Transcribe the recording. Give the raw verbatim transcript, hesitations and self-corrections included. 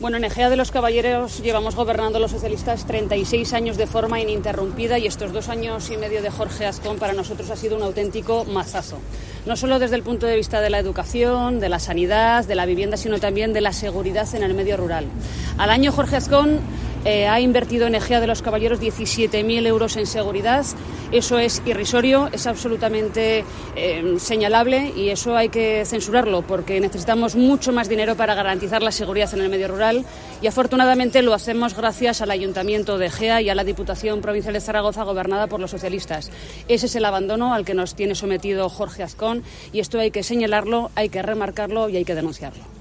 Bueno, en Egea de los Caballeros llevamos gobernando los socialistas treinta y seis años de forma ininterrumpida y estos dos años y medio de Jorge Ascón para nosotros ha sido un auténtico mazazo. No solo desde el punto de vista de la educación, de la sanidad, de la vivienda, sino también de la seguridad en el medio rural. Al año Jorge Ascón eh, ha invertido en Egea de los Caballeros diecisiete mil euros en seguridad. Eso es irrisorio, es absolutamente eh, señalable y eso hay que censurarlo porque necesitamos mucho más dinero para garantizar la seguridad en el medio rural y afortunadamente lo hacemos gracias al Ayuntamiento de Egea y a la Diputación Provincial de Zaragoza gobernada por los socialistas. Ese es el abandono al que nos tiene sometido Jorge Ascón y esto hay que señalarlo, hay que remarcarlo y hay que denunciarlo.